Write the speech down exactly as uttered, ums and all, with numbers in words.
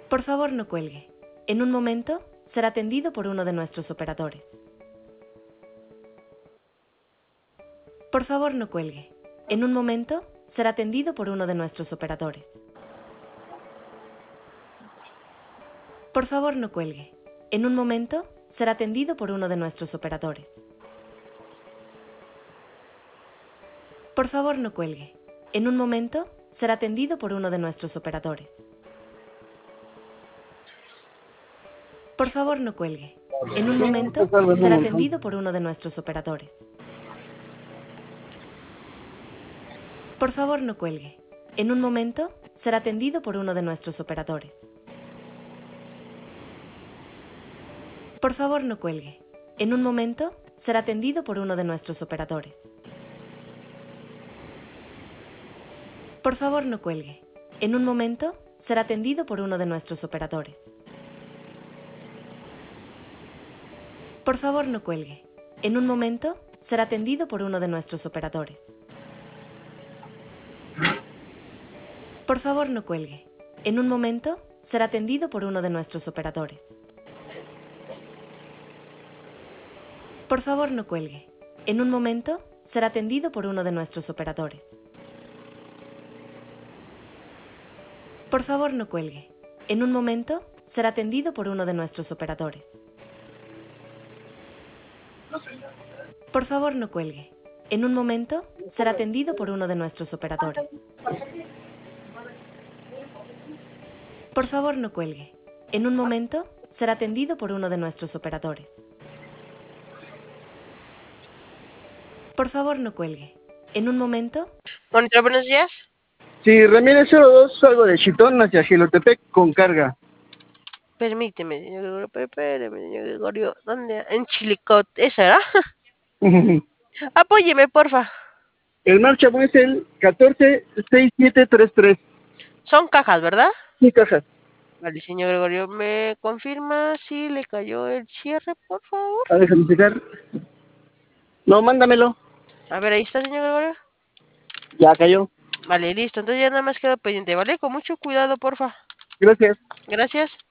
Por favor, no cuelgue. En un momento, será atendido por uno de nuestros operadores. Por favor, no cuelgue. En un momento, será atendido por uno de nuestros operadores. Por favor, no cuelgue. En un momento, será atendido por uno de nuestros operadores. Por favor, no cuelgue. En un momento, será atendido por uno de nuestros operadores. Por favor, no cuelgue. En un momento, será atendido por uno de nuestros operadores. Por favor, no cuelgue. En un momento, será atendido por uno de nuestros operadores. Por favor, no cuelgue. En un momento, será atendido por uno de nuestros operadores. Por favor, no cuelgue. En un momento, será atendido por uno de nuestros operadores. Por favor, no cuelgue. En un momento, será atendido por uno de nuestros operadores. Por favor, no cuelgue. En un momento, será atendido por uno de nuestros operadores. Por favor, no cuelgue. En un momento, será atendido por uno de nuestros operadores. Por favor, no cuelgue. En un momento, será atendido por uno de nuestros operadores. Por favor, no cuelgue. En un momento, será atendido por uno de nuestros operadores. Por favor, no cuelgue. En un momento, será atendido por uno de nuestros operadores. Por favor, no cuelgue. En un momento... Monitor, buenos días. Sí, Ramírez cero dos, salgo de Chitón hacia Gilotepec con carga. Permíteme, señor Gregorio, espéreme, señor Gregorio. ¿Dónde? En Chilicot, ¿esa era? Apóyeme, porfa. El marcha es el catorce seis siete tres tres. Son cajas, ¿verdad? Sí, cajas. Vale, señor Gregorio, ¿me confirma si le cayó el cierre, por favor? A déjame checar. No, mándamelo. A ver, ahí está, señor Gregorio. Ya cayó. Vale, listo. Entonces ya nada más quedo pendiente, ¿vale? Con mucho cuidado, porfa. Gracias. Gracias.